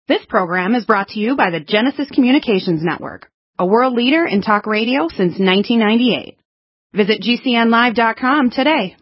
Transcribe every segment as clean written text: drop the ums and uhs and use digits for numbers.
This program is brought to you by the Genesis Communications Network, a world leader in talk radio since 1998. Visit GCNlive.com today.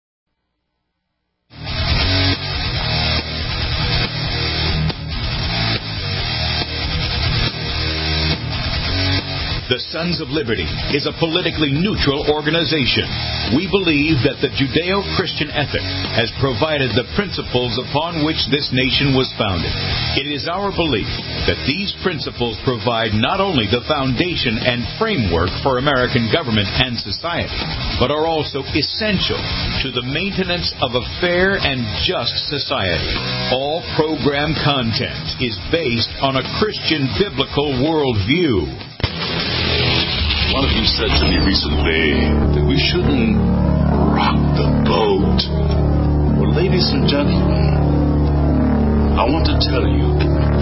The Sons of Liberty is a politically neutral organization. We believe that the Judeo-Christian ethic has provided the principles upon which this nation was founded. It is our belief that these principles provide not only the foundation and framework for American government and society, but are also essential to the maintenance of a fair and just society. All program content is based on a Christian biblical worldview. One of you said to me recently that we shouldn't rock the boat. Well, ladies and gentlemen, I want to tell you,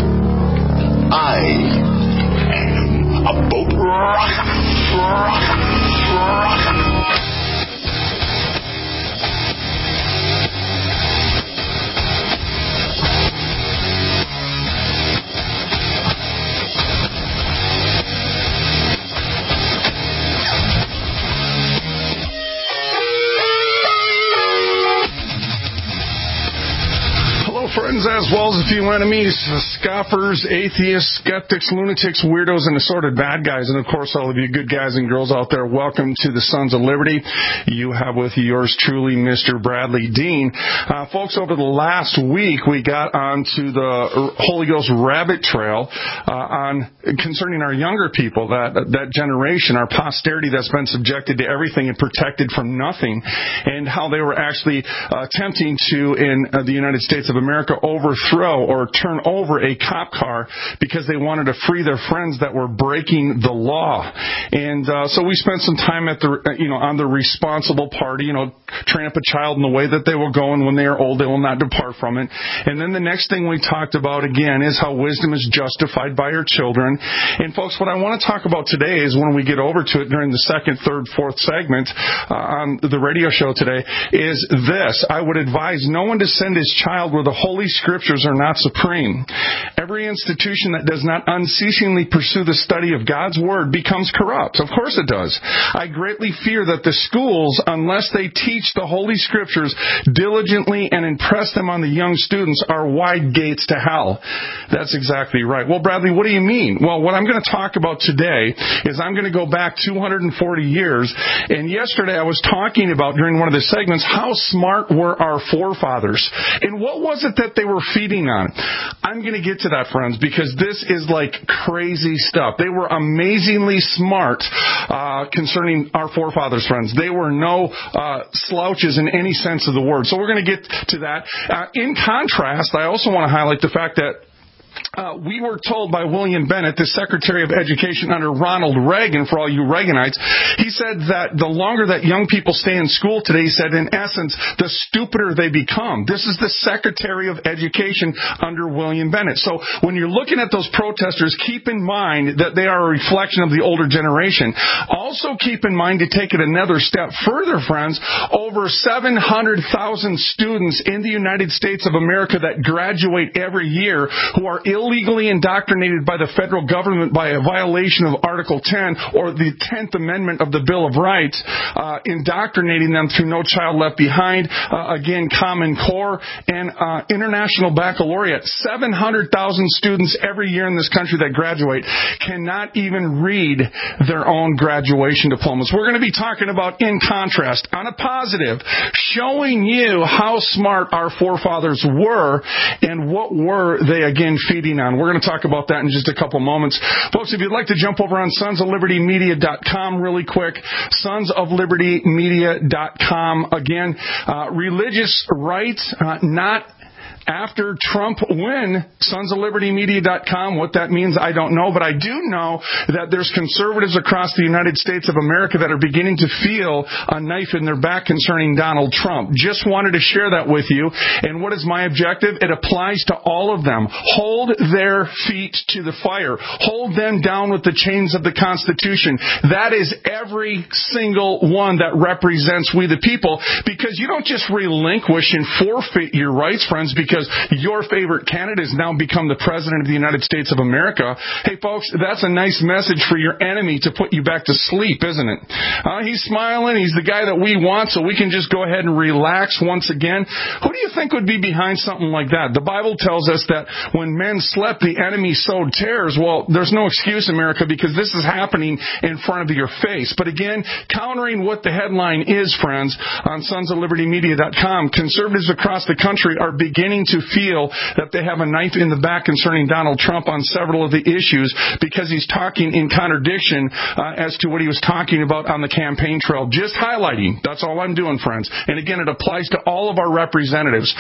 I am a boat rocker. Friends, as well as a few enemies, scoffers, atheists, skeptics, lunatics, weirdos, and assorted bad guys. And, of course, all of you good guys and girls out there, welcome to the Sons of Liberty. You have with you yours truly, Mr. Bradley Dean. Folks, over the last week, we got onto the Holy Ghost rabbit trail concerning our younger people, that generation, our posterity that's been subjected to everything and protected from nothing, and how they were actually attempting to, in the United States of America, overthrow or turn over a cop car because they wanted to free their friends that were breaking the law. And so we spent some time at on the responsible party, train up a child in the way that they will go, and when they are old, they will not depart from it. And then the next thing we talked about again is how wisdom is justified by your children. And folks, what I want to talk about today is when we get over to it during the second, third, fourth segment on the radio show today is this. I would advise no one to send his child where the Holy Scriptures are not supreme. Every institution that does not unceasingly pursue the study of God's Word becomes corrupt. Of course it does. I greatly fear that the schools, unless they teach the Holy Scriptures diligently and impress them on the young students, are wide gates to hell. That's exactly right. Well, Bradley, what do you mean? Well, what I'm going to talk about today is I'm going to go back 240 years, and yesterday I was talking about, during one of the segments, how smart were our forefathers, and what was it that they were feeding on? I'm going to get to that, friends, because this is like crazy stuff. They were amazingly smart concerning our forefathers, friends. They were no slouches in any sense of the word. So we're going to get to that. In contrast, I also want to highlight the fact that we were told by William Bennett, the Secretary of Education under Ronald Reagan, for all you Reaganites, he said that the longer that young people stay in school today, he said, in essence, the stupider they become. This is the Secretary of Education under William Bennett. So when you're looking at those protesters, keep in mind that they are a reflection of the older generation. Also keep in mind, to take it another step further, friends, over 700,000 students in the United States of America that graduate every year who are illegally indoctrinated by the federal government by a violation of Article 10 or the 10th Amendment of the Bill of Rights, indoctrinating them through No Child Left Behind, again, Common Core, and International Baccalaureate. 700,000 students every year in this country that graduate cannot even read their own graduation diplomas. We're going to be talking about, in contrast, on a positive, showing you how smart our forefathers were and what were they, again, feeding on. We're going to talk about that in just a couple moments. Folks, if you'd like to jump over on sonsoflibertymedia.com really quick, sonsoflibertymedia.com. Again, religious rights, not after Trump win, sonsoflibertymedia.com. What that means, I don't know, but I do know that there's conservatives across the United States of America that are beginning to feel a knife in their back concerning Donald Trump. Just wanted to share that with you. And what is my objective? It applies to all of them. Hold their feet to the fire. Hold them down with the chains of the Constitution. That is every single one that represents we the people, because you don't just relinquish and forfeit your rights, friends, because because your favorite candidate has now become the President of the United States of America. Hey, folks, that's a nice message for your enemy to put you back to sleep, isn't it? He's smiling. He's the guy that we want, so we can just go ahead and relax once again. Who do you think would be behind something like that? The Bible tells us that when men slept, the enemy sowed tares. Well, there's no excuse, America, because this is happening in front of your face. But again, countering what the headline is, friends, on sonsoflibertymedia.com, conservatives across the country are beginning to feel that they have a knife in the back concerning Donald Trump on several of the issues because he's talking in contradiction as to what he was talking about on the campaign trail. Just highlighting. That's all I'm doing, friends. And again, it applies to all of our representatives.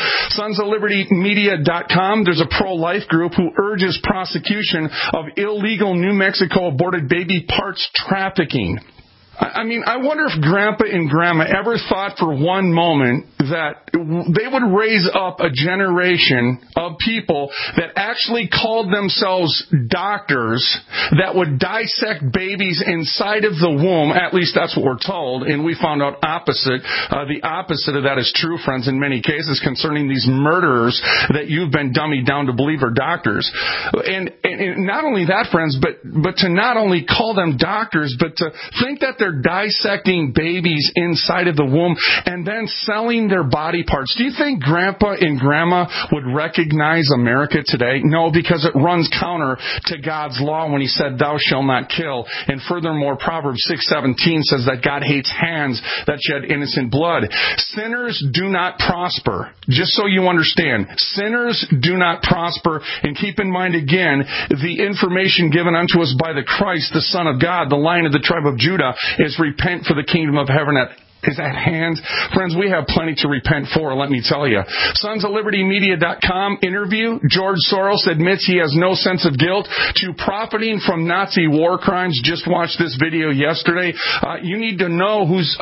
sonsoflibertymedia.com, there's a pro-life group who urges prosecution of illegal New Mexico aborted baby parts trafficking. I mean, I wonder if Grandpa and Grandma ever thought for one moment that they would raise up a generation of people that actually called themselves doctors that would dissect babies inside of the womb. At least that's what we're told. And we found out opposite. The opposite of that is true, friends, in many cases concerning these murderers that you've been dummied down to believe are doctors. And not only that, friends, but to not only call them doctors, but to think that they're dissecting babies inside of the womb and then selling their body parts. Do you think Grandpa and Grandma would recognize America today? No, because it runs counter to God's law when he said, "Thou shalt not kill." And furthermore, Proverbs 6:17 says that God hates hands that shed innocent blood. Sinners do not prosper. Just so you understand, sinners do not prosper. And keep in mind again, the information given unto us by the Christ, the Son of God, the Lion of the tribe of Judah, is repent, for the kingdom of heaven is at hand. Friends, we have plenty to repent for, let me tell you. sonsoflibertymedia.com interview. George Soros admits he has no sense of guilt to profiting from Nazi war crimes. Just watched this video yesterday. You need to know who's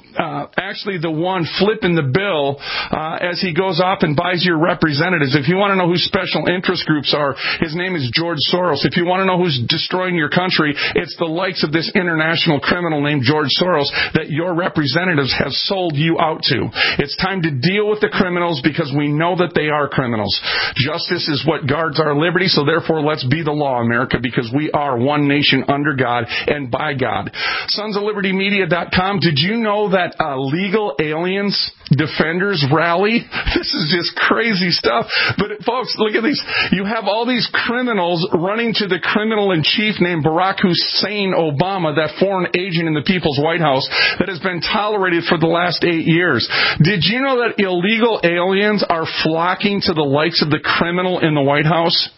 actually the one flipping the bill as he goes off and buys your representatives. If you want to know who special interest groups are, his name is George Soros. If you want to know who's destroying your country, it's the likes of this international criminal named George Soros that your representatives have sold you out to. It's time to deal with the criminals because we know that they are criminals. Justice is what guards our liberty, so therefore let's be the law, America, because we are one nation under God and by God. sonsoflibertymedia.com, did you know that legal aliens defenders rally? This is just crazy stuff. But folks, look at these. You have all these criminals running to the criminal-in-chief named Barack Hussein Obama, that foreign agent in the People's White House that has been tolerated for the last 8 years. Did you know that illegal aliens are flocking to the likes of the criminal in the White House?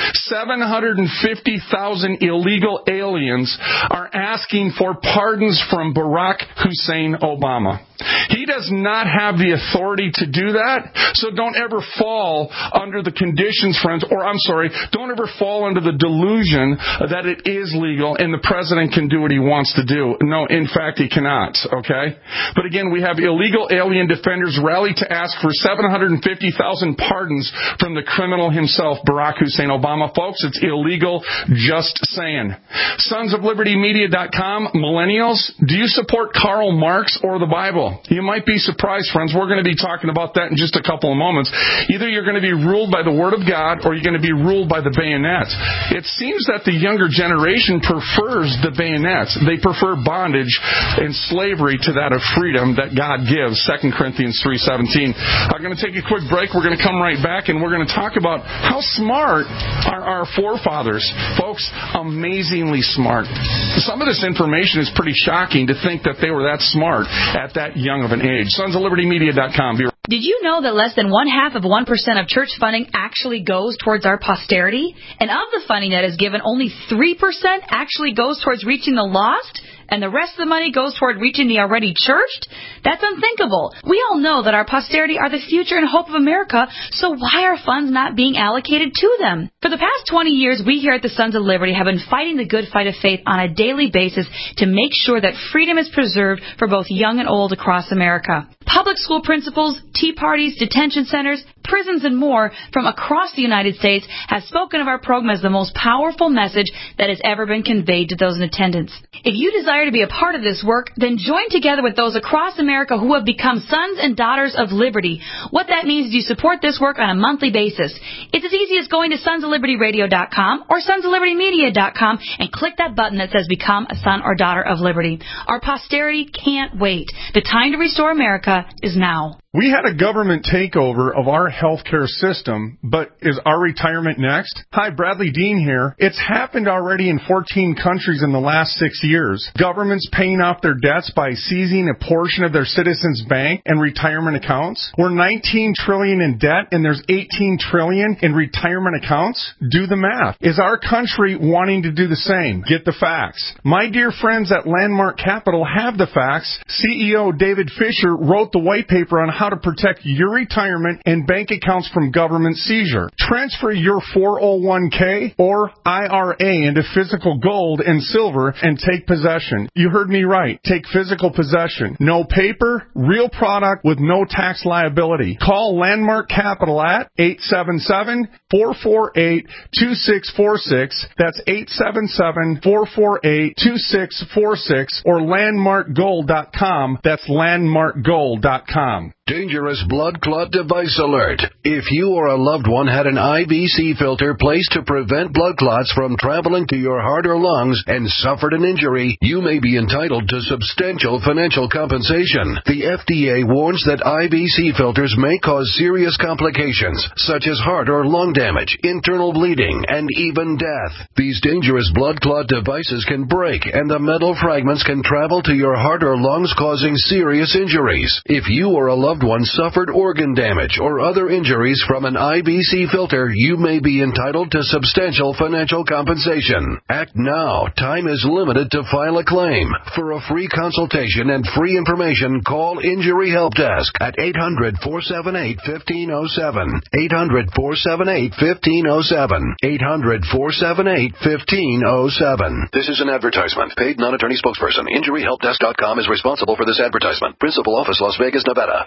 750,000 illegal aliens are asking for pardons from Barack Hussein Obama. He does not have the authority to do that, so don't ever fall under the conditions, friends, don't ever fall under the delusion that it is legal and the president can do what he wants to do. No, in fact, he cannot, okay? But again, we have illegal alien defenders rally to ask for 750,000 pardons from the criminal himself, Barack Hussein Obama. Folks, it's illegal, just saying. sonsoflibertymedia.com, millennials, do you support Karl Marx or the Bible? You might be surprised, friends. We're going to be talking about that in just a couple of moments. Either you're going to be ruled by the Word of God or you're going to be ruled by the bayonet. It seems that the younger generation prefers the bayonet. They prefer bondage and slavery to that of freedom that God gives, 2 Corinthians 3:17. I'm going to take a quick break. We're going to come right back and we're going to talk about how smart are our forefathers. Folks, amazingly smart. Some of this information is pretty shocking to think that they were that smart at that young of an age. sonsoflibertymedia.com. Did you know that less than 0.5% of church funding actually goes towards our posterity? And of the funding that is given, only 3% actually goes towards reaching the lost? And the rest of the money goes toward reaching the already churched? That's unthinkable. We all know that our posterity are the future and hope of America, so why are funds not being allocated to them? For the past 20 years, we here at the Sons of Liberty have been fighting the good fight of faith on a daily basis to make sure that freedom is preserved for both young and old across America. Public school principals, tea parties, detention centers, prisons, and more from across the United States has spoken of our program as the most powerful message that has ever been conveyed to those in attendance. If you desire to be a part of this work, then join together with those across America who have become sons and daughters of liberty. What that means is you support this work on a monthly basis. It's as easy as going to sonsoflibertyradio.com or sonsoflibertymedia.com and click that button that says Become a Son or Daughter of Liberty. Our posterity can't wait. The time to restore America is now. We had a government takeover of our healthcare system, but is our retirement next? Hi, Bradley Dean here. It's happened already in 14 countries in the last 6 years. Governments paying off their debts by seizing a portion of their citizens' bank and retirement accounts. We're $19 trillion in debt and there's $18 trillion in retirement accounts. Do the math. Is our country wanting to do the same? Get the facts. My dear friends at Landmark Capital have the facts. CEO David Fisher wrote the white paper on how to protect your retirement and bank accounts from government seizure. Transfer your 401k or IRA into physical gold and silver and take possession. You heard me right. Take physical possession. No paper, real product with no tax liability. Call Landmark Capital at 877-448-2646. That's 877-448-2646 or landmarkgold.com. That's landmarkgold.com. Dangerous blood clot device alert. If you or a loved one had an IVC filter placed to prevent blood clots from traveling to your heart or lungs and suffered an injury, you may be entitled to substantial financial compensation. The FDA warns that IVC filters may cause serious complications, such as heart or lung damage, internal bleeding, and even death. These dangerous blood clot devices can break, and the metal fragments can travel to your heart or lungs, causing serious injuries. If you or a loved one suffered organ damage or other injuries from an IVC filter, you may be entitled to substantial financial compensation. Act now. Time is limited to file a claim. For a free consultation and free information, call Injury Help Desk at 800-478-1507. 800-478-1507. 800-478-1507. This is an advertisement. Paid non-attorney spokesperson. InjuryHelpDesk.com is responsible for this advertisement. Principal office, Las Vegas, Nevada.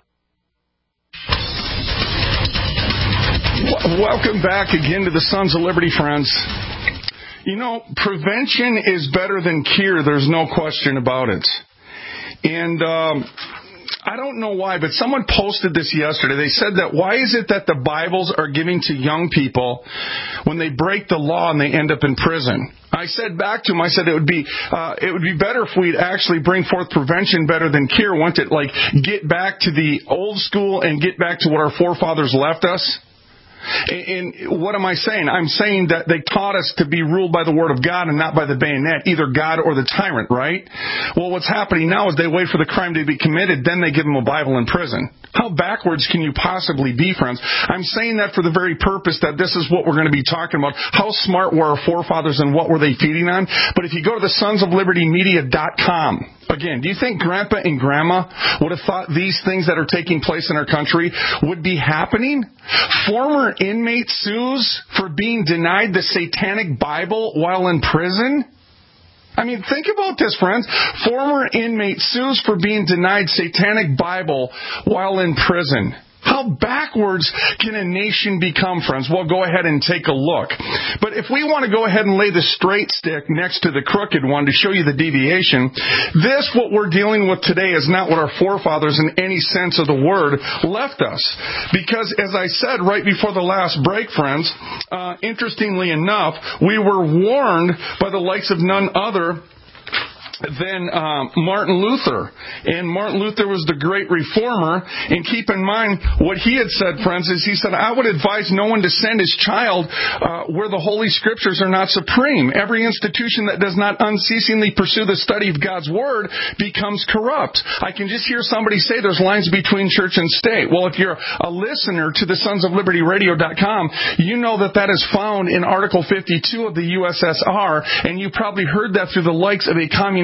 Welcome back again to the Sons of Liberty, friends. You know, prevention is better than cure. There's no question about it. And I don't know why, but someone posted this yesterday. They said that why is it that the Bibles are given to young people when they break the law and they end up in prison? I said back to him, I said it would be better if we'd actually bring forth prevention better than cure. Wouldn't it, like, get back to the old school and get back to what our forefathers left us? And what am I saying? I'm saying that they taught us to be ruled by the Word of God and not by the bayonet, either God or the tyrant, right? Well, what's happening now is they wait for the crime to be committed, then they give them a Bible in prison. How backwards can you possibly be, friends? I'm saying that for the very purpose that this is what we're going to be talking about. How smart were our forefathers and what were they feeding on? But if you go to the sonsoflibertymedia.com, again, do you think Grandpa and Grandma would have thought these things that are taking place in our country would be happening? Former inmate sues for being denied the Satanic Bible while in prison? I mean, think about this, friends. Former inmate sues for being denied Satanic Bible while in prison. How backwards can a nation become, friends? Well, go ahead and take a look. But if we want to go ahead and lay the straight stick next to the crooked one to show you the deviation, this, what we're dealing with today, is not what our forefathers in any sense of the word left us. Because, as I said right before the last break, friends, interestingly enough, we were warned by the likes of none other than Martin Luther. And Martin Luther was the great reformer. And keep in mind, what he had said, friends, is he said, I would advise no one to send his child where the Holy Scriptures are not supreme. Every institution that does not unceasingly pursue the study of God's Word becomes corrupt. I can just hear somebody say there's lines between church and state. Well, if you're a listener to the sonsoflibertyradio.com, you know that that is found in Article 52 of the USSR, and you probably heard that through the likes of a communist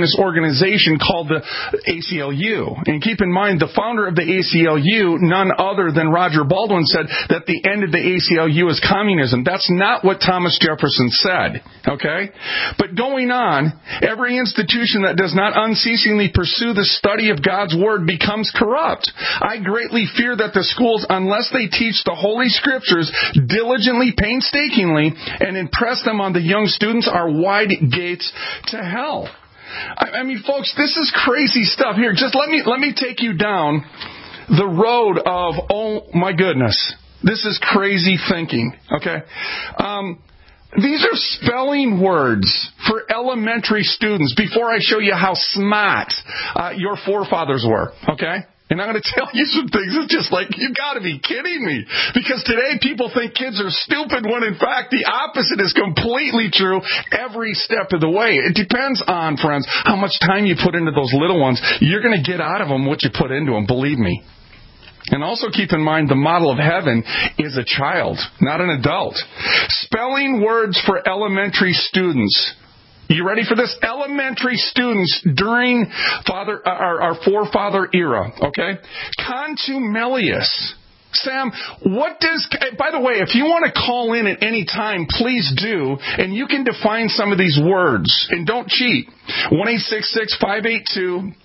communist organization called the ACLU. And keep in mind, the founder of the ACLU, none other than Roger Baldwin, said that the end of the ACLU is communism. That's not what Thomas Jefferson said, okay? But going on, every institution that does not unceasingly pursue the study of God's Word becomes corrupt. I greatly fear that the schools, unless they teach the Holy Scriptures diligently, painstakingly, and impress them on the young students, are wide gates to hell. I mean, folks, this is crazy stuff. Here, just let me take you down the road of, oh my goodness, this is crazy thinking, okay? These are spelling words for elementary students before I show you how smart your forefathers were, okay? And I'm going to tell you some things. It's just like, you got to be kidding me. Because today people think kids are stupid when in fact the opposite is completely true every step of the way. It depends on, friends, how much time you put into those little ones. You're going to get out of them what you put into them, believe me. And also keep in mind, the model of heaven is a child, not an adult. Spelling words for elementary students. You ready for this? Elementary students during our forefather era, okay? Contumelious. Sam, what does... By the way, if you want to call in at any time, please do, and you can define some of these words. And don't cheat. 1-866-582...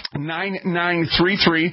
9933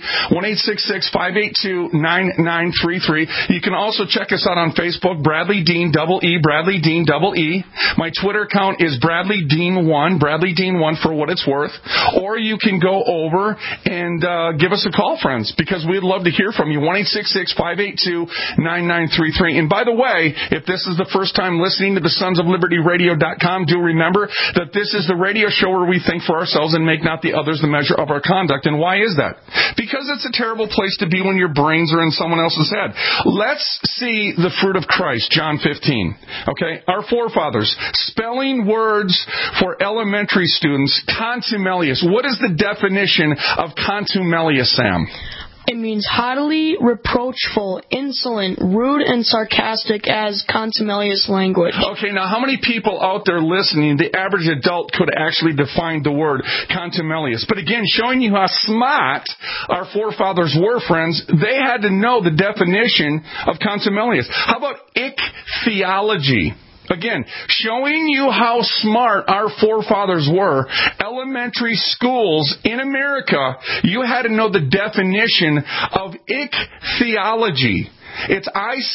1-866-582-9933. You can also check us out on Facebook, Bradley Dean, double E, Bradley Dean, double E. My Twitter account is Bradley Dean 1, Bradley Dean 1 for what it's worth. Or you can go over and give us a call, friends, because we'd love to hear from you. 1-866-582-9933. And by the way, if this is the first time listening to the sonsoflibertyradio.com, do remember that this is the radio show where we think for ourselves and make not the others the measure of our conduct. And why is that? Because it's a terrible place to be when your brains are in someone else's head. Let's see the fruit of Christ, John 15. Okay? Our forefathers, spelling words for elementary students, contumelious. What is the definition of contumelious, Sam? It means haughtily, reproachful, insolent, rude, and sarcastic as contumelious language. Okay, now how many people out there listening, the average adult, could actually define the word contumelious? But again, showing you how smart our forefathers were, friends, they had to know the definition of contumelious. How about ichthyology? Again, showing you how smart our forefathers were. Elementary schools in America, you had to know the definition of ichthyology. It's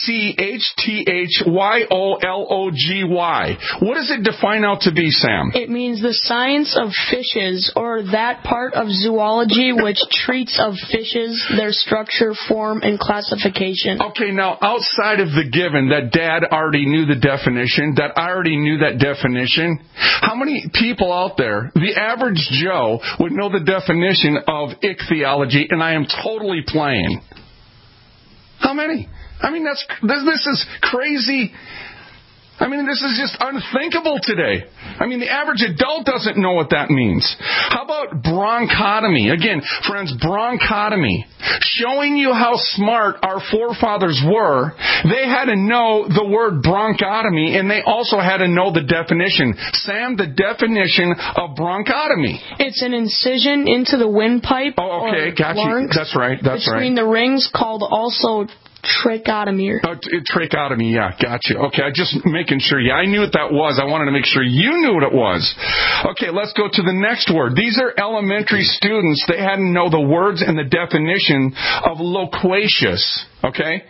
ichthyology. What does it define out to be, Sam? It means the science of fishes, or that part of zoology which treats of fishes, their structure, form, and classification. Okay, now outside of the given that Dad already knew the definition, that I already knew that definition, how many people out there, the average Joe, would know the definition of ichthyology, and I am totally playing? How many? I mean, this is crazy. I mean, this is just unthinkable today. I mean, the average adult doesn't know what that means. How about bronchotomy? Again, friends, bronchotomy. Showing you how smart our forefathers were, they had to know the word bronchotomy, and they also had to know the definition. Sam, the definition of bronchotomy. It's an incision into the windpipe. Oh, okay, got you. That's right. Between the rings, called also tracheotomy. Tracheotomy, yeah, gotcha. Okay, I just making sure. Yeah, I knew what that was. I wanted to make sure you knew what it was. Okay, let's go to the next word. These are elementary students. They had to know the words and the definition of loquacious. Okay?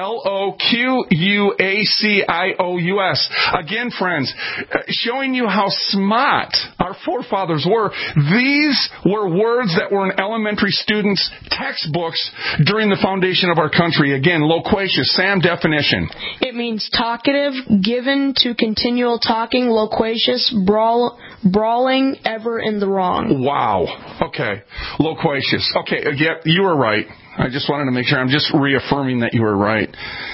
Loquacious. Again, friends, showing you how smart our forefathers were. These were words that were in elementary students' textbooks during the foundation of our country. Again, loquacious. Sam, definition. It means talkative, given to continual talking, loquacious, brawling, ever in the wrong. Wow. Okay. Loquacious. Okay, yeah, you were right. I just wanted to make sure. I'm just reaffirming that you were right.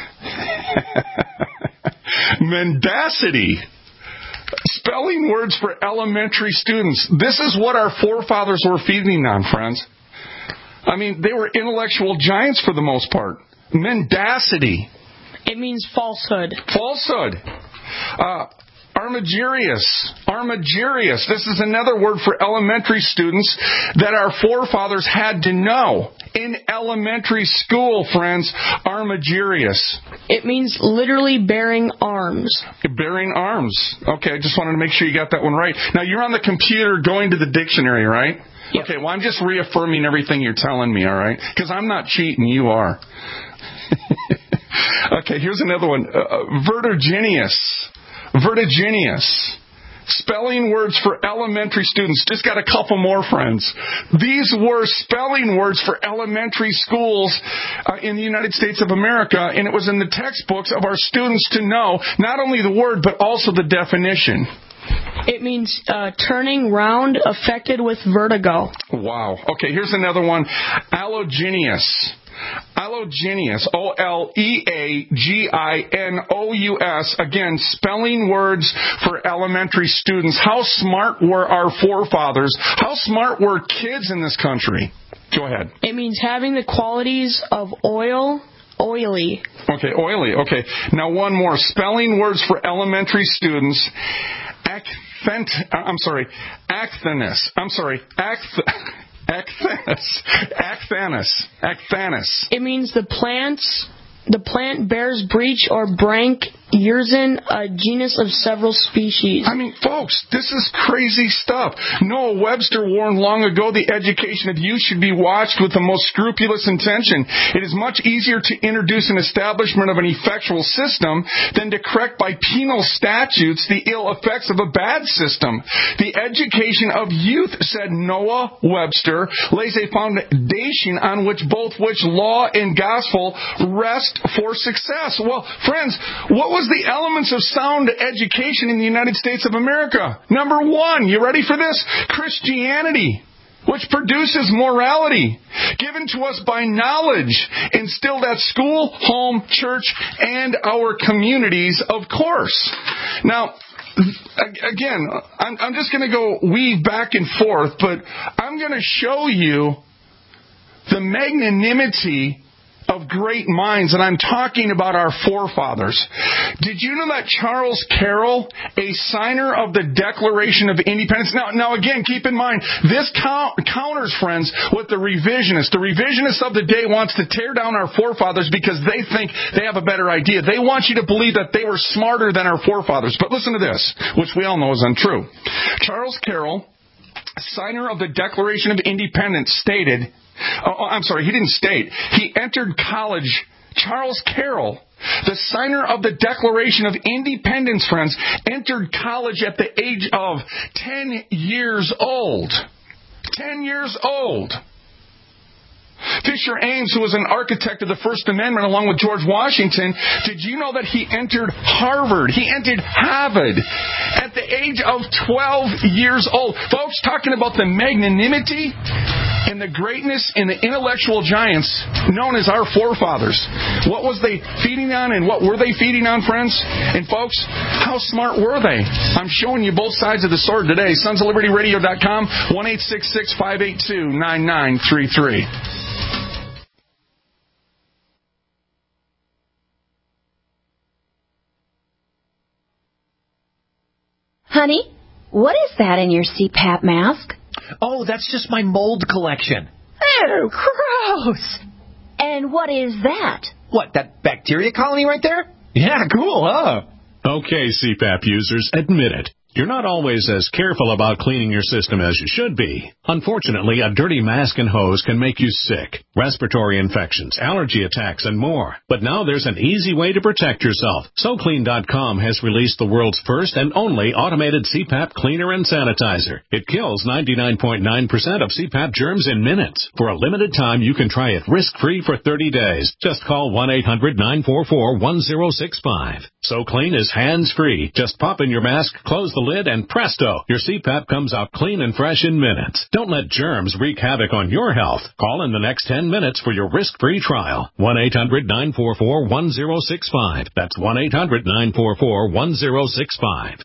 Mendacity. Spelling words for elementary students. This is what our forefathers were feeding on, friends. I mean, they were intellectual giants for the most part. Mendacity. It means falsehood. Falsehood. Our Armigerous. Armigerous. This is another word for elementary students that our forefathers had to know in elementary school, friends. Armigerous. It means literally bearing arms. Bearing arms. Okay, I just wanted to make sure you got that one right. Now, you're on the computer going to the dictionary, right? Yep. Okay, well, I'm just reaffirming everything you're telling me, all right? Because I'm not cheating, you are. Okay, here's another one. Vertiginous. Vertiginous. Spelling words for elementary students. Just got a couple more, friends. These were spelling words for elementary schools in the United States of America, and it was in the textbooks of our students to know not only the word, but also the definition. It means turning round, affected with vertigo. Wow. Okay, here's another one. Allogenous. Allogenous, O-L-E-A-G-I-N-O-U-S. Again, spelling words for elementary students. How smart were our forefathers? How smart were kids in this country? Go ahead. It means having the qualities of oily. Okay, oily. Okay. Now one more. Spelling words for elementary students. Achthanas. It means the plant bears breech or branch Yersin, a genus of several species. I mean, folks, this is crazy stuff. Noah Webster warned long ago the education of youth should be watched with the most scrupulous intention. It is much easier to introduce an establishment of an effectual system than to correct by penal statutes the ill effects of a bad system. The education of youth, said Noah Webster, lays a foundation on which law and gospel rest for success. Well, friends, what was the elements of sound education in the United States of America? Number one, you ready for this? Christianity, which produces morality, given to us by knowledge, instilled at school, home, church, and our communities, of course. Now, again, I'm just going to go weave back and forth, but I'm going to show you the magnanimity of great minds, and I'm talking about our forefathers. Did you know that Charles Carroll, a signer of the Declaration of Independence, now again, keep in mind, this counters, friends, with the revisionists. The revisionists of the day wants to tear down our forefathers because they think they have a better idea. They want you to believe that they were smarter than our forefathers. But listen to this, which we all know is untrue. Charles Carroll, signer of the Declaration of Independence, stated, he didn't state. He entered college. Charles Carroll, the signer of the Declaration of Independence, friends, entered college at the age of 10 years old. 10 years old. Fisher Ames, who was an architect of the First Amendment along with George Washington, did you know that he entered Harvard? He entered Harvard at the age of 12 years old. Folks, talking about the magnanimity and the greatness and the intellectual giants known as our forefathers. What was they feeding on and what were they feeding on, friends? And folks, how smart were they? I'm showing you both sides of the sword today. SonsOfLibertyRadio.com, 1-866-582-9933. Honey, what is that in your CPAP mask? Oh, that's just my mold collection. Oh, gross. And what is that? What, that bacteria colony right there? Yeah, cool, huh? Okay, CPAP users, admit it. You're not always as careful about cleaning your system as you should be. Unfortunately, a dirty mask and hose can make you sick. Respiratory infections, allergy attacks, and more. But now there's an easy way to protect yourself. SoClean.com has released the world's first and only automated CPAP cleaner and sanitizer. It kills 99.9% of CPAP germs in minutes. For a limited time, you can try it risk-free for 30 days. Just call 1-800-944-1065. SoClean is hands-free. Just pop in your mask, close the lid, and presto, your CPAP comes out clean and fresh in minutes. Don't let germs wreak havoc on your health. Call in the next 10 minutes for your risk-free trial. 1-800-944-1065. That's 1-800-944-1065.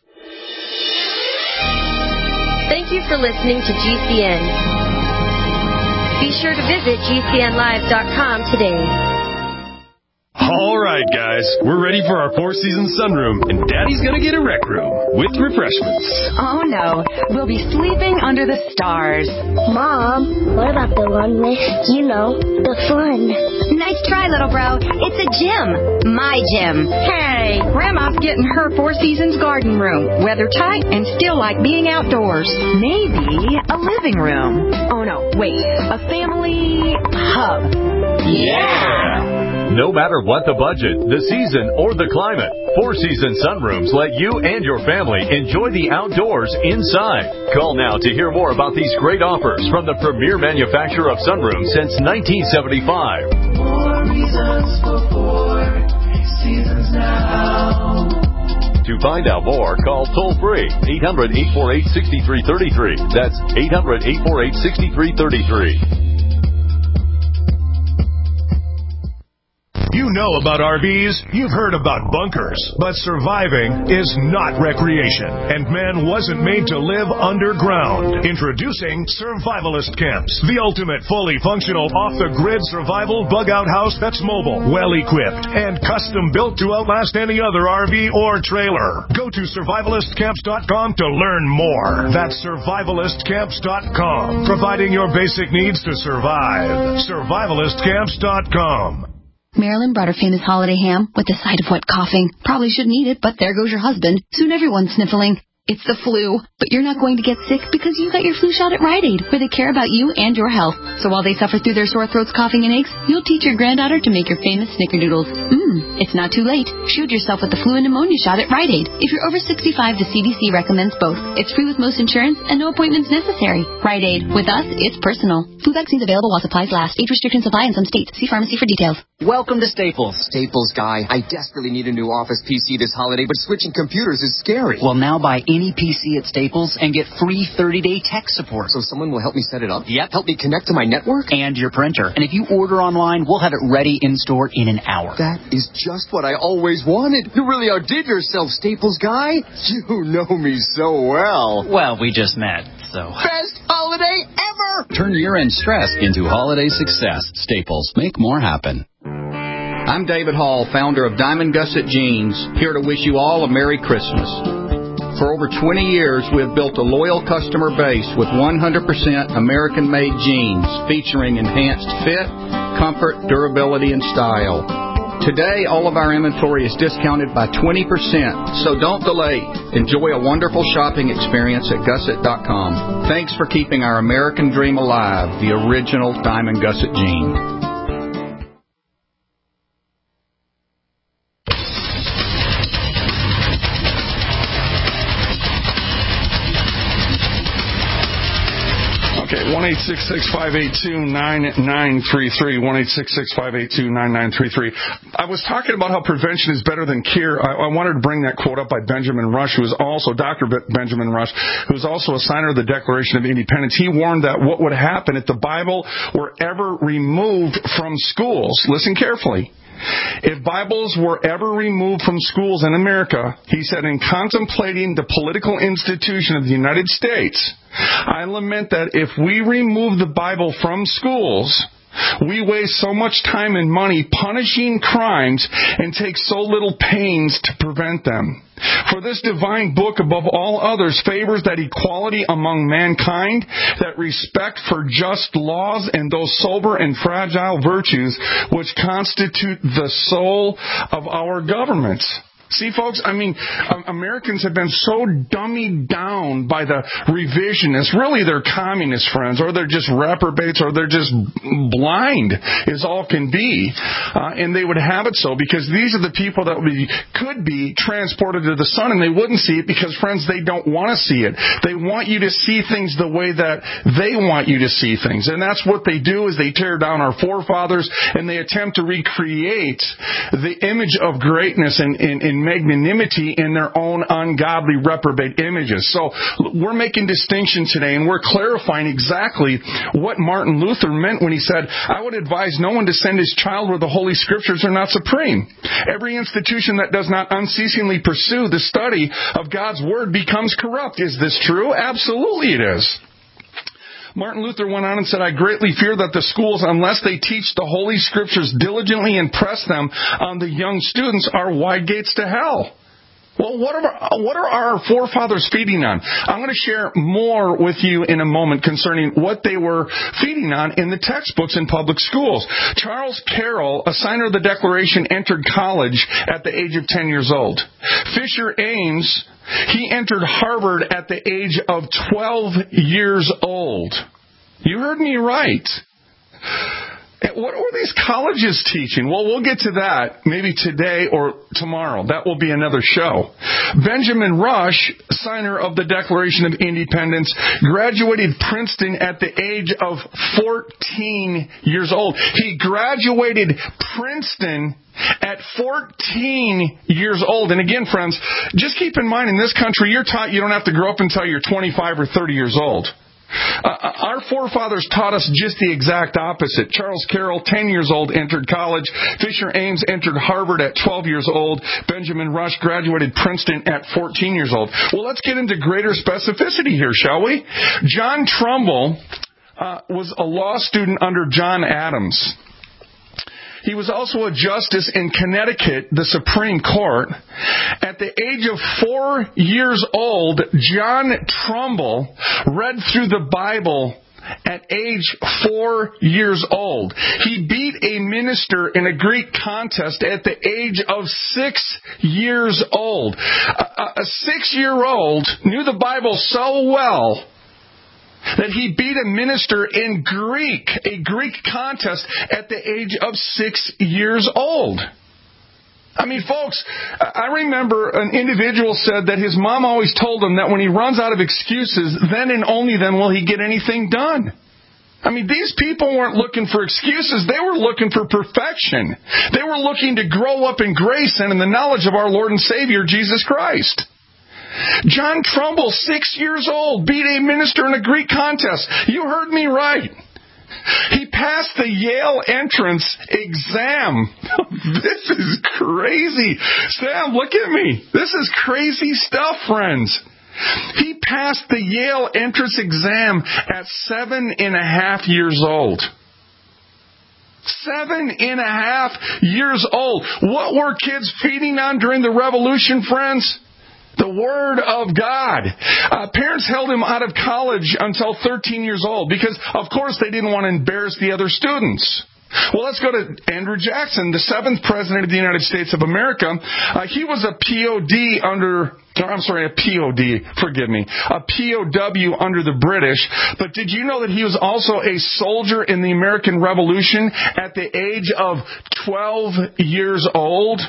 Thank you for listening to GCN. Be sure to visit GCNlive.com today. All right, guys. We're ready for our Four Seasons sunroom, and Daddy's gonna get a rec room with refreshments. Oh, no. We'll be sleeping under the stars. Mom, what about the one with, the fun? Nice try, little bro. It's a gym. My gym. Hey, Grandma's getting her Four Seasons garden room. Weather tight and still like being outdoors. Maybe a living room. Oh, no. Wait. A family hub. Yeah! No matter what the budget, the season, or the climate, Four Seasons sunrooms let you and your family enjoy the outdoors inside. Call now to hear more about these great offers from the premier manufacturer of sunrooms since 1975. More reasons for Four Seasons now. To find out more, call toll-free 800-848-6333. That's 800-848-6333. You know about RVs, you've heard about bunkers, but surviving is not recreation, and man wasn't made to live underground. Introducing Survivalist Camps, the ultimate fully functional off-the-grid survival bug-out house that's mobile, well-equipped, and custom-built to outlast any other RV or trailer. Go to survivalistcamps.com to learn more. That's survivalistcamps.com, providing your basic needs to survive. Survivalistcamps.com. Marilyn brought her famous holiday ham with a side of wet coughing. Probably shouldn't eat it, but there goes your husband. Soon everyone's sniffling. It's the flu, but you're not going to get sick because you got your flu shot at Rite Aid, where they care about you and your health. So while they suffer through their sore throats, coughing, and aches, you'll teach your granddaughter to make your famous snickerdoodles. It's not too late. Shoot yourself with the flu and pneumonia shot at Rite Aid. If you're over 65, the CDC recommends both. It's free with most insurance and no appointments necessary. Rite Aid. With us, it's personal. Flu vaccines available while supplies last. Age restrictions apply in some states. See pharmacy for details. Welcome to Staples. Staples guy, I desperately need a new office PC this holiday, but switching computers is scary. Well, now buy any PC at Staples and get free 30-day tech support. So someone will help me set it up? Yep. Help me connect to my network? And your printer. And if you order online, we'll have it ready in store in an hour. That is just what I always wanted. You really outdid yourself, Staples guy. You know me so well. Well, we just met, so... Best holiday ever! Turn year-end stress into holiday success. Staples. Make more happen. I'm David Hall, founder of Diamond Gusset Jeans, here to wish you all a Merry Christmas. For over 20 years, we have built a loyal customer base with 100% American-made jeans featuring enhanced fit, comfort, durability, and style. Today, all of our inventory is discounted by 20%, so don't delay. Enjoy a wonderful shopping experience at Gusset.com. Thanks for keeping our American dream alive, the original Diamond Gusset jean. Okay, 1-866-582-9933, 1-866-582-9933. I was talking about how prevention is better than cure. I wanted to bring that quote up by Benjamin Rush, who is also, Dr. Benjamin Rush, who is also a signer of the Declaration of Independence. He warned that what would happen if the Bible were ever removed from schools. Listen carefully. If Bibles were ever removed from schools in America, he said, in contemplating the political institution of the United States, I lament that if we remove the Bible from schools, we waste so much time and money punishing crimes and take so little pains to prevent them. For this divine book, above all others, favors that equality among mankind, that respect for just laws and those sober and fragile virtues which constitute the soul of our governments. See, folks, I mean, Americans have been so dummied down by the revisionists. Really, they're communist friends, or they're just reprobates, or they're just blind, is all can be. And they would have it so because these are the people that could be transported to the sun, and they wouldn't see it because, friends, they don't want to see it. They want you to see things the way that they want you to see things. And that's what they do, is they tear down our forefathers, and they attempt to recreate the image of greatness and magnanimity in their own ungodly reprobate images. So we're making distinction today, and we're clarifying exactly what Martin Luther meant when he said, I would advise no one to send his child where the Holy Scriptures are not supreme. Every institution that does not unceasingly pursue the study of God's Word becomes corrupt. Is this true? Absolutely it is. Martin Luther went on and said, I greatly fear that the schools, unless they teach the Holy Scriptures diligently and press them on the young students, are wide gates to hell. Well, what are our forefathers feeding on? I'm going to share more with you in a moment concerning what they were feeding on in the textbooks in public schools. Charles Carroll, a signer of the Declaration, entered college at the age of 10 years old. Fisher Ames, he entered Harvard at the age of 12 years old. You heard me right. What were these colleges teaching? Well, we'll get to that maybe today or tomorrow. That will be another show. Benjamin Rush, signer of the Declaration of Independence, graduated Princeton at the age of 14 years old. He graduated Princeton at 14 years old. And again, friends, just keep in mind, in this country, you're taught you don't have to grow up until you're 25 or 30 years old. Our forefathers taught us just the exact opposite. Charles Carroll, 10 years old, entered college. Fisher Ames entered Harvard at 12 years old. Benjamin Rush graduated Princeton at 14 years old. Well, let's get into greater specificity here, shall we? John Trumbull was a law student under John Adams. He was also a justice in Connecticut, the Supreme Court. At the age of 4 years old, John Trumbull read through the Bible at age 4 years old. He beat a minister in a Greek contest at the age of 6 years old. A 6-year-old knew the Bible so well that he beat a minister in a Greek contest at the age of 6 years old. I mean, folks, I remember an individual said that his mom always told him that when he runs out of excuses, then and only then will he get anything done. I mean, these people weren't looking for excuses. They were looking for perfection. They were looking to grow up in grace and in the knowledge of our Lord and Savior, Jesus Christ. John Trumbull, 6 years old, beat a minister in a Greek contest. You heard me right. He passed the Yale entrance exam. This is crazy. Sam, look at me. This is crazy stuff, friends. He passed the Yale entrance exam at 7.5 years old. 7.5 years old. What were kids feeding on during the Revolution, friends? The Word of God. Parents held him out of college until 13 years old because, of course, they didn't want to embarrass the other students. Well, let's go to Andrew Jackson, the 7th President of the United States of America. He was a POW under the British. But did you know that he was also a soldier in the American Revolution at the age of 12 years old?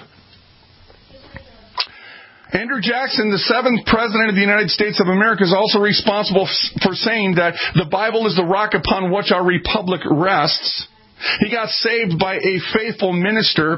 Andrew Jackson, the 7th President of the United States of America, is also responsible for saying that the Bible is the rock upon which our republic rests. He got saved by a faithful minister,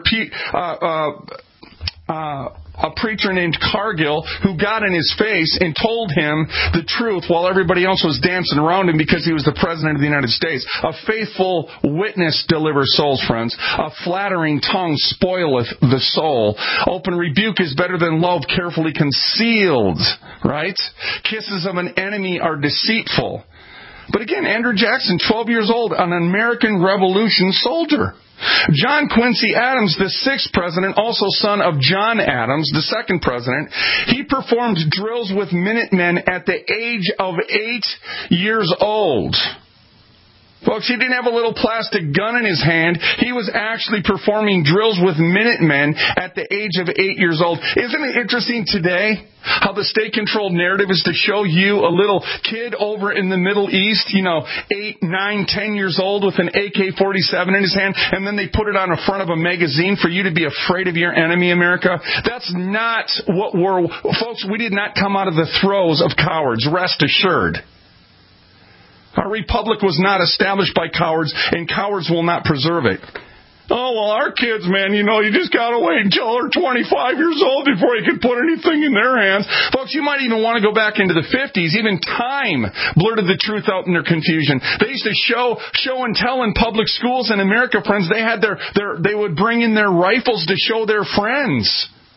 a preacher named Cargill, who got in his face and told him the truth while everybody else was dancing around him because he was the President of the United States. A faithful witness delivers souls, friends. A flattering tongue spoileth the soul. Open rebuke is better than love carefully concealed, right? Kisses of an enemy are deceitful. But again, Andrew Jackson, 12 years old, an American Revolution soldier. John Quincy Adams, the 6th president, also son of John Adams, the 2nd president, he performed drills with Minutemen at the age of 8 years old. Folks, he didn't have a little plastic gun in his hand. He was actually performing drills with Minutemen at the age of 8 years old. Isn't it interesting today how the state-controlled narrative is to show you a little kid over in the Middle East, 8, 9, 10 years old with an AK-47 in his hand, and then they put it on the front of a magazine for you to be afraid of your enemy, America? That's not what folks, we did not come out of the throes of cowards, rest assured. Our republic was not established by cowards, and cowards will not preserve it. Oh, well, our kids, man, you just got to wait until they're 25 years old before you can put anything in their hands. Folks, you might even want to go back into the 50s. Even Time blurted the truth out in their confusion. They used to show and tell in public schools in America, friends. They would bring in their rifles to show their friends.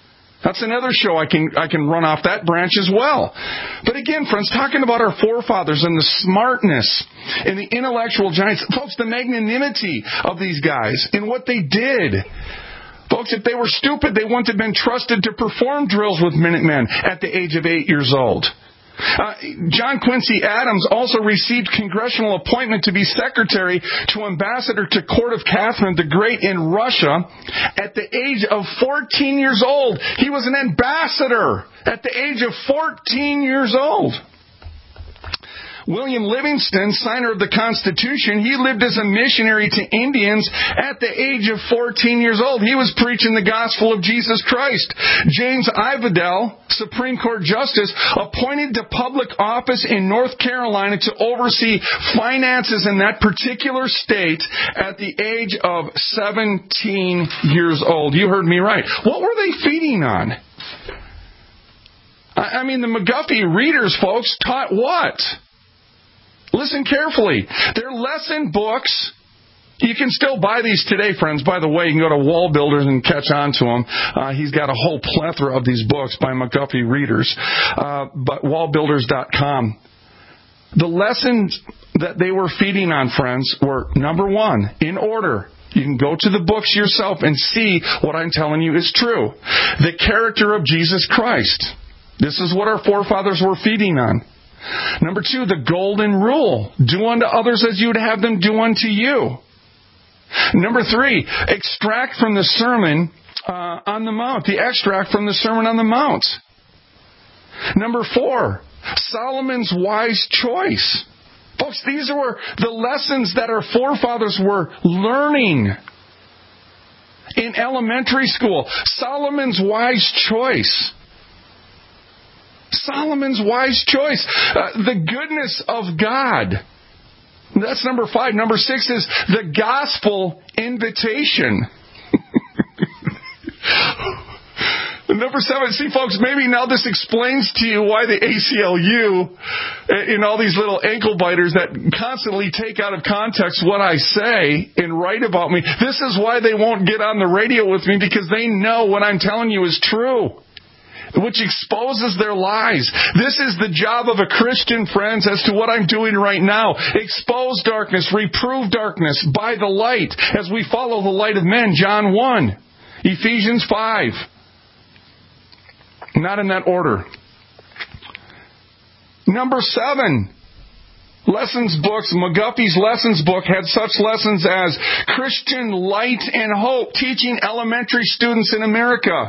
That's another show I can run off that branch as well. But again, friends, talking about our forefathers and the smartness and the intellectual giants, folks, the magnanimity of these guys and what they did. Folks, if they were stupid, they wouldn't have been trusted to perform drills with Minutemen at the age of 8 years old. John Quincy Adams also received congressional appointment to be secretary to ambassador to court of Catherine the Great in Russia at the age of 14 years old. He was an ambassador at the age of 14 years old. William Livingston, signer of the Constitution, he lived as a missionary to Indians at the age of 14 years old. He was preaching the gospel of Jesus Christ. James Iredell, Supreme Court Justice, appointed to public office in North Carolina to oversee finances in that particular state at the age of 17 years old. You heard me right. What were they feeding on? I mean, the McGuffey readers, folks, taught what? Listen carefully. They're lesson books. You can still buy these today, friends. By the way, you can go to Wall Builders and catch on to them. He's got a whole plethora of these books by McGuffey readers. But wallbuilders.com. The lessons that they were feeding on, friends, were, number one, in order. You can go to the books yourself and see what I'm telling you is true. The character of Jesus Christ. This is what our forefathers were feeding on. Number two, the golden rule. Do unto others as you would have them do unto you. Number three, extract from the Sermon on the Mount. The extract from the Sermon on the Mount. Number four, Solomon's wise choice. Folks, these were the lessons that our forefathers were learning in elementary school. Solomon's wise choice. Solomon's wise choice. The goodness of God. That's number 5. Number 6 is the gospel invitation. Number 7, see folks, maybe now this explains to you why the ACLU and all these little ankle biters that constantly take out of context what I say and write about me. This is why they won't get on the radio with me, because they know what I'm telling you is true, which exposes their lies. This is the job of a Christian, friends, as to what I'm doing right now. Expose darkness, reprove darkness by the light as we follow the light of men. John 1, Ephesians 5. Not in that order. Number 7, lessons books. McGuffey's lessons book had such lessons as Christian Light and Hope, teaching elementary students in America.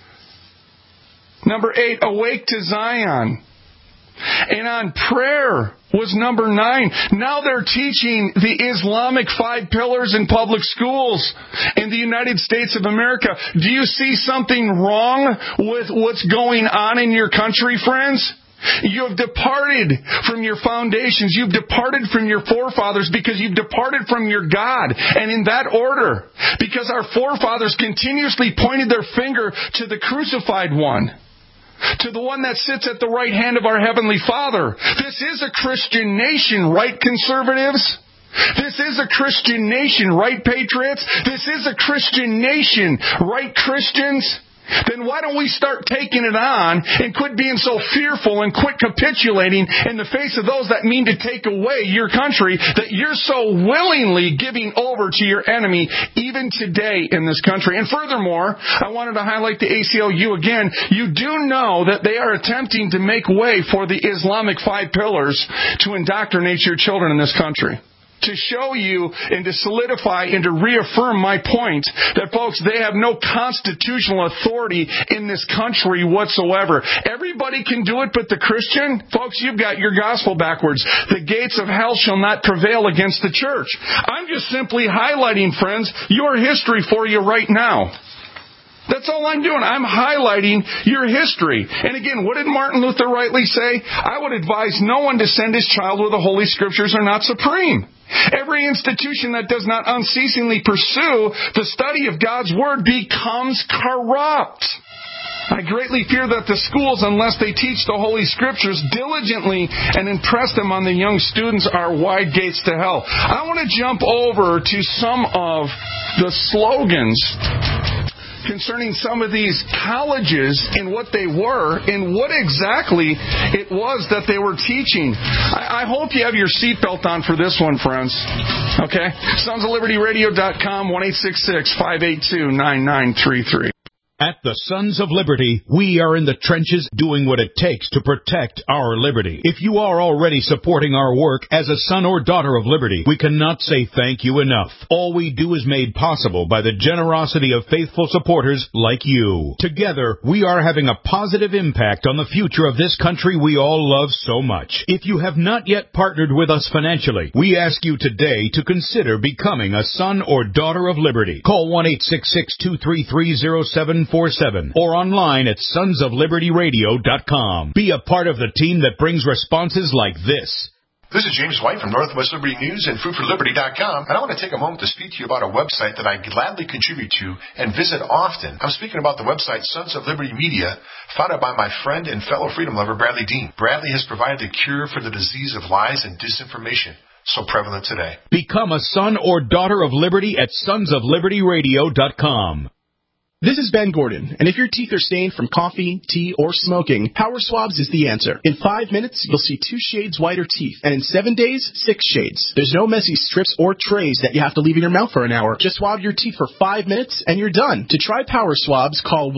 Number 8, Awake to Zion. And on prayer was number 9. Now they're teaching the Islamic 5 pillars in public schools in the United States of America. Do you see something wrong with what's going on in your country, friends? You have departed from your foundations. You've departed from your forefathers because you've departed from your God. And in that order, because our forefathers continuously pointed their finger to the crucified one, to the one that sits at the right hand of our Heavenly Father. This is a Christian nation, right, conservatives? This is a Christian nation, right, patriots? This is a Christian nation, right, Christians? Then why don't we start taking it on and quit being so fearful and quit capitulating in the face of those that mean to take away your country, that you're so willingly giving over to your enemy even today in this country. And furthermore, I wanted to highlight the ACLU again. You do know that they are attempting to make way for the Islamic 5 pillars to indoctrinate your children in this country. To show you and to solidify and to reaffirm my point that, folks, they have no constitutional authority in this country whatsoever. Everybody can do it but the Christian. Folks, you've got your gospel backwards. The gates of hell shall not prevail against the church. I'm just simply highlighting, friends, your history for you right now. That's all I'm doing. I'm highlighting your history. And again, what did Martin Luther rightly say? I would advise no one to send his child where the Holy Scriptures are not supreme. Every institution that does not unceasingly pursue the study of God's Word becomes corrupt. I greatly fear that the schools, unless they teach the Holy Scriptures diligently and impress them on the young students, are wide gates to hell. I want to jump over to some of the slogans concerning some of these colleges and what they were and what exactly it was that they were teaching. I hope you have your seatbelt on for this one, friends. Okay? SonsOfLibertyRadio.com, 1-866-582-9933. At the Sons of Liberty, we are in the trenches doing what it takes to protect our liberty. If you are already supporting our work as a son or daughter of liberty, we cannot say thank you enough. All we do is made possible by the generosity of faithful supporters like you. Together, we are having a positive impact on the future of this country we all love so much. If you have not yet partnered with us financially, we ask you today to consider becoming a son or daughter of liberty. Call 1-866-233-0747 or online at sonsoflibertyradio.com. Be a part of the team that brings responses like this. This is James White from Northwest Liberty News and FoodForLiberty.com, and I want to take a moment to speak to you about a website that I gladly contribute to and visit often. I'm speaking about the website Sons of Liberty Media, founded by my friend and fellow freedom lover Bradley Dean. Bradley has provided the cure for the disease of lies and disinformation, so prevalent today. Become a son or daughter of liberty at sonsoflibertyradio.com. This is Ben Gordon, and if your teeth are stained from coffee, tea, or smoking, Power Swabs is the answer. In 5 minutes, you'll see 2 shades whiter teeth, and in 7 days, 6 shades. There's no messy strips or trays that you have to leave in your mouth for an hour. Just swab your teeth for 5 minutes, and you're done. To try Power Swabs, call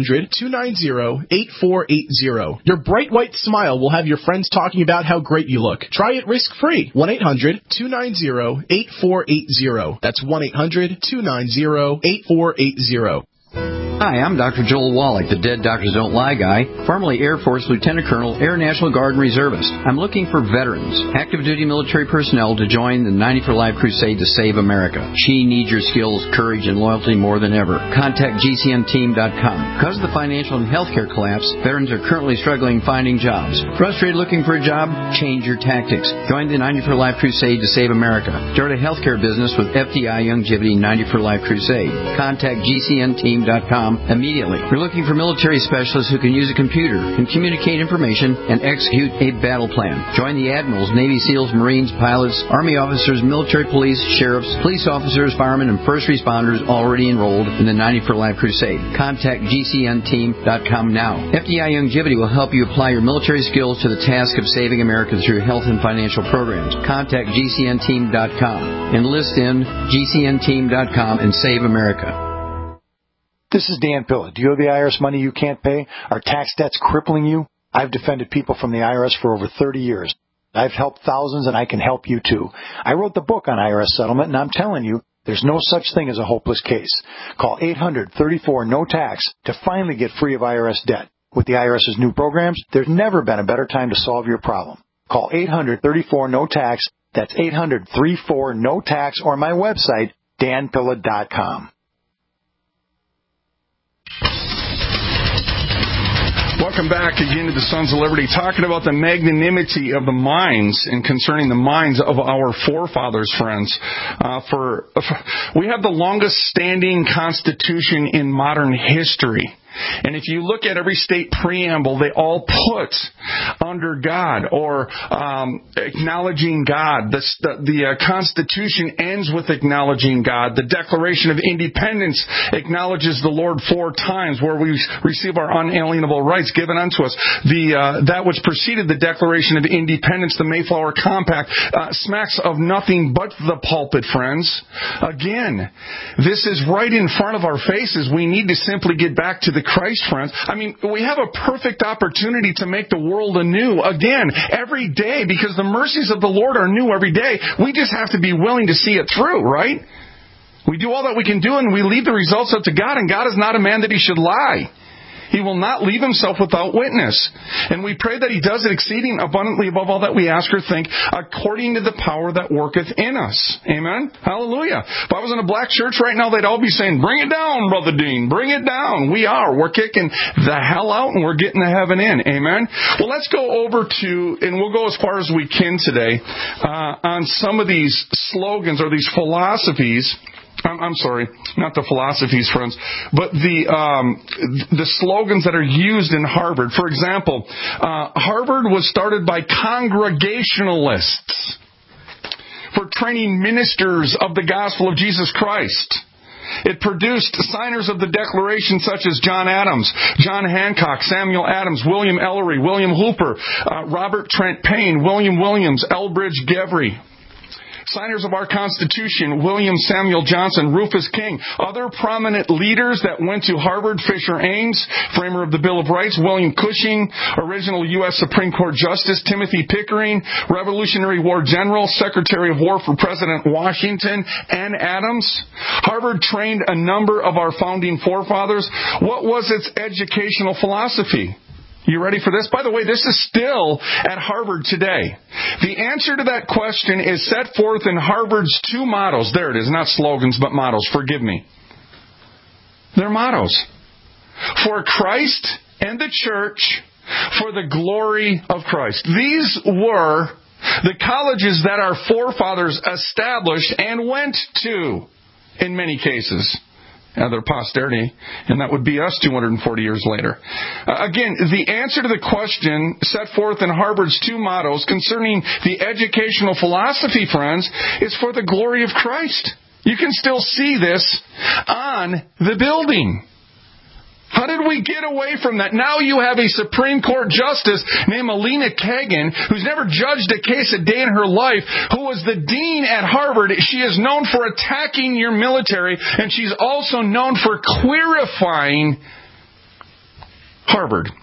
1-800-290-8480. Your bright white smile will have your friends talking about how great you look. Try it risk-free. 1-800-290-8480. That's 1-800-290-8480. Hi, I'm Dr. Joel Wallach, the Dead Doctors Don't Lie guy, formerly Air Force Lieutenant Colonel, Air National Guard and Reservist. I'm looking for veterans, active duty military personnel to join the 90 for Life crusade to save America. She needs your skills, courage, and loyalty more than ever. Contact GCNteam.com. Because of the financial and healthcare collapse, veterans are currently struggling finding jobs. Frustrated looking for a job? Change your tactics. Join the 90 for Life crusade to save America. Start a healthcare business with FDI Youngevity 90 for Life crusade. Contact GCNteam.com immediately. We're looking for military specialists who can use a computer, can communicate information, and execute a battle plan. Join the admirals, Navy SEALs, Marines, pilots, Army officers, military police, sheriffs, police officers, firemen, and first responders already enrolled in the 90 for Life crusade. Contact GCNteam.com now. FDI Youngevity will help you apply your military skills to the task of saving America through health and financial programs. Contact GCNteam.com. Enlist in GCNteam.com and save America. This is Dan Pilla. Do you owe the IRS money you can't pay? Are tax debts crippling you? I've defended people from the IRS for over 30 years. I've helped thousands, and I can help you too. I wrote the book on IRS settlement, and I'm telling you, there's no such thing as a hopeless case. Call 800-34-NO-TAX to finally get free of IRS debt. With the IRS's new programs, there's never been a better time to solve your problem. Call 800-34-NO-TAX. That's 800-34-NO-TAX, or my website, danpilla.com. Welcome back again to the Sons of Liberty, talking about the magnanimity of the minds and concerning the minds of our forefathers, friends. We have the longest standing constitution in modern history. And if you look at every state preamble, they all put under God or acknowledging God. The Constitution ends with acknowledging God. The Declaration of Independence acknowledges the Lord 4 times, where we receive our unalienable rights given unto us. That which preceded the Declaration of Independence, the Mayflower Compact, smacks of nothing but the pulpit, friends. Again, this is right in front of our faces. We need to simply get back to the Christ, friends. I mean, we have a perfect opportunity to make the world anew again every day, because the mercies of the Lord are new every day. We just have to be willing to see it through, right? We do all that we can do, and we leave the results up to God, and God is not a man that He should lie. He will not leave Himself without witness. And we pray that He does it exceeding abundantly above all that we ask or think, according to the power that worketh in us. Amen? Hallelujah. If I was in a black church right now, they'd all be saying, bring it down, Brother Dean. Bring it down. We are. We're kicking the hell out, and we're getting the heaven in. Amen? Well, let's go over to, and we'll go as far as we can today, on some of these slogans or these philosophies. I'm sorry, not the philosophies, friends, but the slogans that are used in Harvard. For example, Harvard was started by Congregationalists for training ministers of the gospel of Jesus Christ. It produced signers of the Declaration such as John Adams, John Hancock, Samuel Adams, William Ellery, William Hooper, Robert Trent Payne, William Williams, Elbridge Gerry. Signers of our Constitution, William Samuel Johnson, Rufus King. Other prominent leaders that went to Harvard, Fisher Ames, framer of the Bill of Rights, William Cushing, original U.S. Supreme Court Justice, Timothy Pickering, Revolutionary War General, Secretary of War for President Washington, Ann Adams. Harvard trained a number of our founding forefathers. What was its educational philosophy? You ready for this? By the way, this is still at Harvard today. The answer to that question is set forth in Harvard's 2 mottos. There it is, not slogans, but mottos. Forgive me. They're mottos. For Christ and the church, for the glory of Christ. These were the colleges that our forefathers established and went to, in many cases. Their posterity, and that would be us 240 years later. Again, the answer to the question set forth in Harvard's 2 mottos concerning the educational philosophy, friends, is for the glory of Christ. You can still see this on the building. How did we get away from that? Now you have a Supreme Court justice named Elena Kagan, who's never judged a case a day in her life, who was the dean at Harvard. She is known for attacking your military, and she's also known for queerifying Harvard.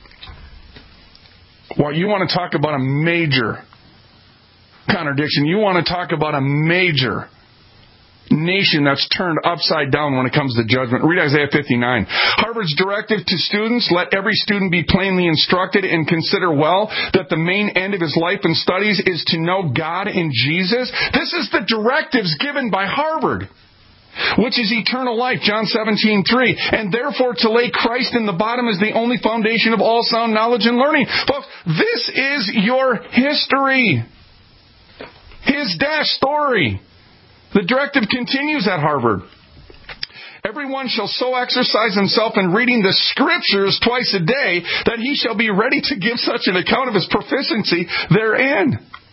Well, you want to talk about a major contradiction. You want to talk about a major nation that's turned upside down when it comes to judgment. Read Isaiah 59. Harvard's directive to students, let every student be plainly instructed and consider well that the main end of his life and studies is to know God in Jesus. This is the directives given by Harvard, which is eternal life, John 17:3. And therefore to lay Christ in the bottom is the only foundation of all sound knowledge and learning. Folks, this is your history. His dash story. The directive continues at Harvard. Everyone shall so exercise himself in reading the Scriptures twice a day that he shall be ready to give such an account of his proficiency therein.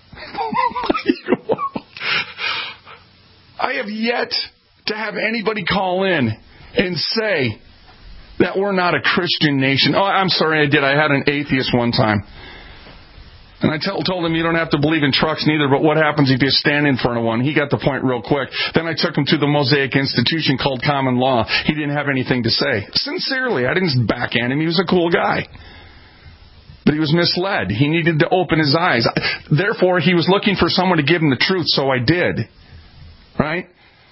I have yet to have anybody call in and say that we're not a Christian nation. Oh, I'm sorry, I did. I had an atheist one time. And I told him you don't have to believe in trucks neither, but what happens if you stand in front of one? He got the point real quick. Then I took him to the Mosaic institution called Common Law. He didn't have anything to say. Sincerely, I didn't backhand him. He was a cool guy. But he was misled. He needed to open his eyes. Therefore, he was looking for someone to give him the truth, so I did. Right?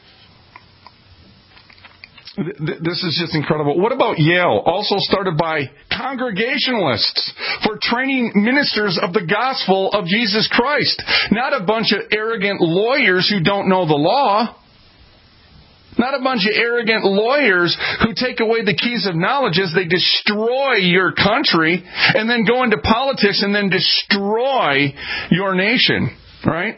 This is just incredible. What about Yale? Also started by Congregationalists for training ministers of the gospel of Jesus Christ. Not a bunch of arrogant lawyers who don't know the law. Not a bunch of arrogant lawyers who take away the keys of knowledge as they destroy your country and then go into politics and then destroy your nation. Right?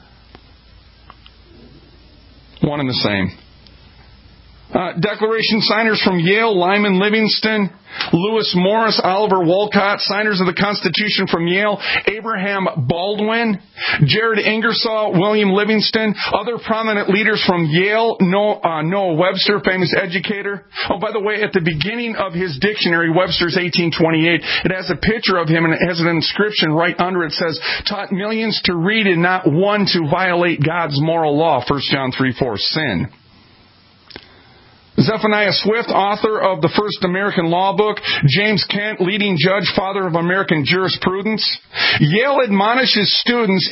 One and the same. Declaration signers from Yale, Lyman Livingston, Lewis Morris, Oliver Wolcott. Signers of the Constitution from Yale, Abraham Baldwin, Jared Ingersoll, William Livingston. Other prominent leaders from Yale, Noah Webster, famous educator. Oh, by the way, at the beginning of his dictionary, Webster's 1828, it has a picture of him and it has an inscription right under it. Says, taught millions to read and not one to violate God's moral law. 1 John 3:4, sin. Zephaniah Swift, author of the first American law book. James Kent, leading judge, father of American jurisprudence. Yale admonishes students.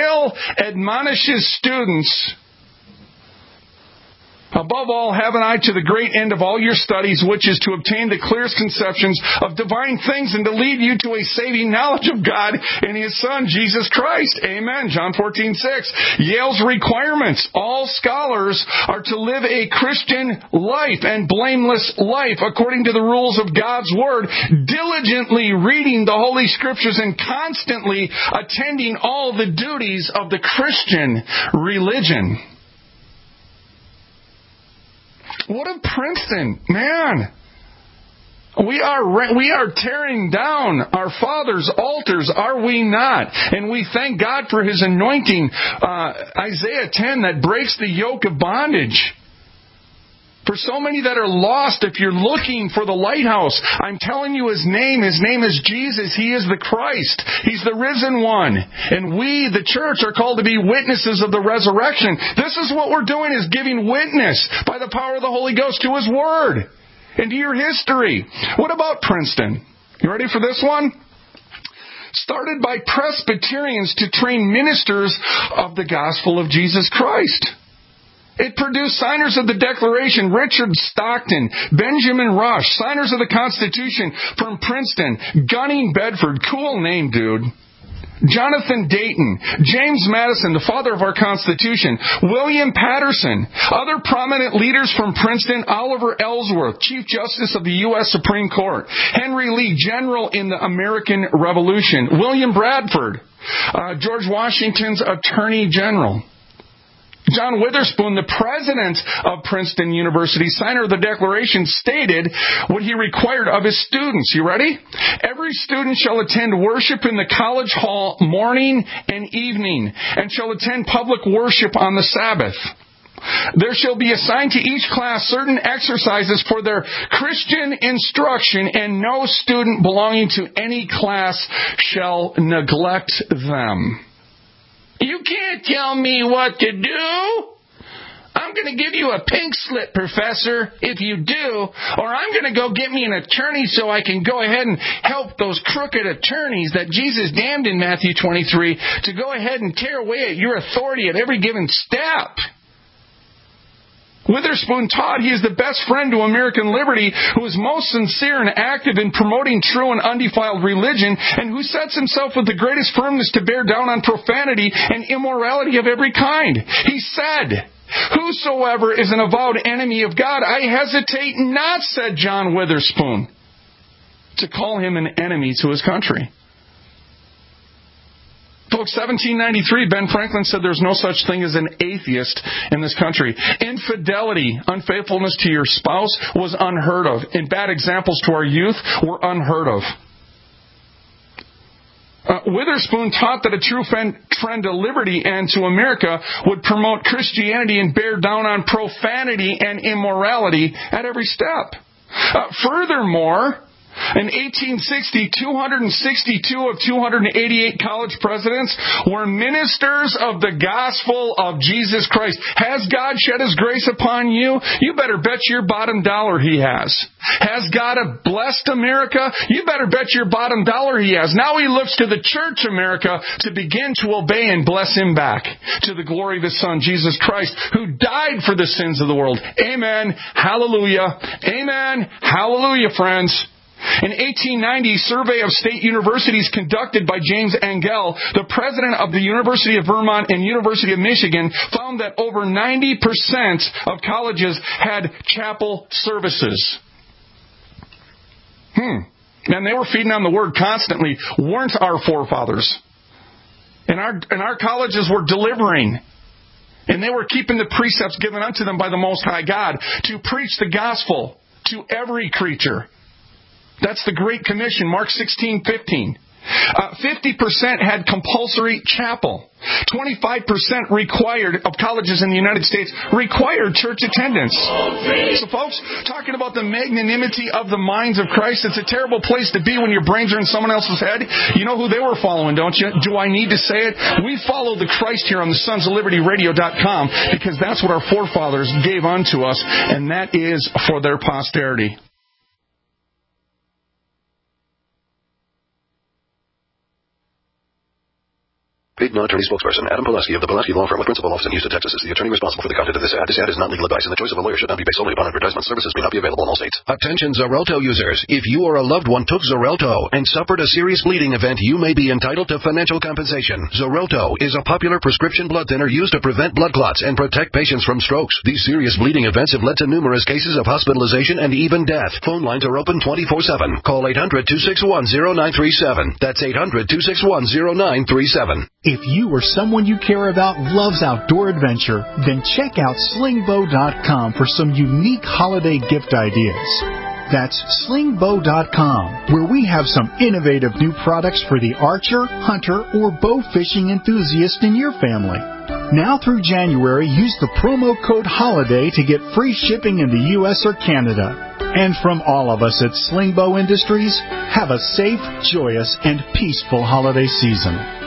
Above all, have an eye to the great end of all your studies, which is to obtain the clearest conceptions of divine things and to lead you to a saving knowledge of God and His Son, Jesus Christ. Amen. John 14:6. Yale's requirements. All scholars are to live a Christian life and blameless life according to the rules of God's Word, diligently reading the Holy Scriptures and constantly attending all the duties of the Christian religion. What of Princeton? Man, we are tearing down our fathers' altars, are we not? And we thank God for His anointing. Isaiah 10, that breaks the yoke of bondage. For so many that are lost, if you're looking for the lighthouse, I'm telling you His name is Jesus. He is the Christ. He's the risen one. And we, the church, are called to be witnesses of the resurrection. This is what we're doing, is giving witness by the power of the Holy Ghost to His Word and to your history. What about Princeton? You ready for this one? Started by Presbyterians to train ministers of the gospel of Jesus Christ. It produced signers of the Declaration, Richard Stockton, Benjamin Rush, signers of the Constitution from Princeton, Gunning Bedford, cool name, dude. Jonathan Dayton, James Madison, the father of our Constitution, William Patterson, other prominent leaders from Princeton, Oliver Ellsworth, Chief Justice of the U.S. Supreme Court, Henry Lee, General in the American Revolution, William Bradford, George Washington's Attorney General. John Witherspoon, the president of Princeton University, signer of the Declaration, stated what he required of his students. You ready? Every student shall attend worship in the college hall morning and evening, and shall attend public worship on the Sabbath. There shall be assigned to each class certain exercises for their Christian instruction, and no student belonging to any class shall neglect them. You can't tell me what to do. I'm going to give you a pink slip, Professor, if you do, or I'm going to go get me an attorney so I can go ahead and help those crooked attorneys that Jesus damned in Matthew 23 to go ahead and tear away at your authority at every given step. Witherspoon taught he is the best friend to American liberty, who is most sincere and active in promoting true and undefiled religion, and who sets himself with the greatest firmness to bear down on profanity and immorality of every kind. He said, "Whosoever is an avowed enemy of God, I hesitate not," said John Witherspoon, "to call him an enemy to his country." Folks, 1793, Ben Franklin said there's no such thing as an atheist in this country. Infidelity, unfaithfulness to your spouse was unheard of. And bad examples to our youth were unheard of. Witherspoon taught that a true friend to liberty and to America would promote Christianity and bear down on profanity and immorality at every step. Furthermore, in 1860, 262 of 288 college presidents were ministers of the gospel of Jesus Christ. Has God shed His grace upon you? You better bet your bottom dollar He has. Has God blessed America? You better bet your bottom dollar He has. Now He looks to the church, America, to begin to obey and bless Him back to the glory of His Son, Jesus Christ, who died for the sins of the world. Amen. Hallelujah. Amen. Hallelujah, friends. In 1890, a survey of state universities conducted by James Angell, the president of the University of Vermont and University of Michigan, found that over 90% of colleges had chapel services. And they were feeding on the Word constantly, weren't our forefathers? And our colleges were delivering. And they were keeping the precepts given unto them by the Most High God to preach the gospel to every creature. That's the Great Commission, Mark 16:15. 50% had compulsory chapel. 25% of colleges in the United States required church attendance. So folks, talking about the magnanimity of the minds of Christ, it's a terrible place to be when your brains are in someone else's head. You know who they were following, don't you? Do I need to say it? We follow the Christ here on the Sons of Liberty Radio.com, because that's what our forefathers gave unto us, and that is for their posterity. Paid non-attorney spokesperson Adam Pulaski of the Pulaski Law Firm with principal office in Houston, Texas is the attorney responsible for the content of this ad. This ad is not legal advice, and the choice of a lawyer should not be based solely upon advertisement. Services may not be available in all states. Attention Xarelto users. If you or a loved one took Xarelto and suffered a serious bleeding event, you may be entitled to financial compensation. Xarelto is a popular prescription blood thinner used to prevent blood clots and protect patients from strokes. These serious bleeding events have led to numerous cases of hospitalization and even death. Phone lines are open 24/7. Call 800-261-0937. That's 800-261-0937. If you or someone you care about loves outdoor adventure, then check out slingbow.com for some unique holiday gift ideas. That's slingbow.com, where we have some innovative new products for the archer, hunter, or bow fishing enthusiast in your family. Now through January, use the promo code HOLIDAY to get free shipping in the U.S. or Canada. And from all of us at Slingbow Industries, have a safe, joyous, and peaceful holiday season.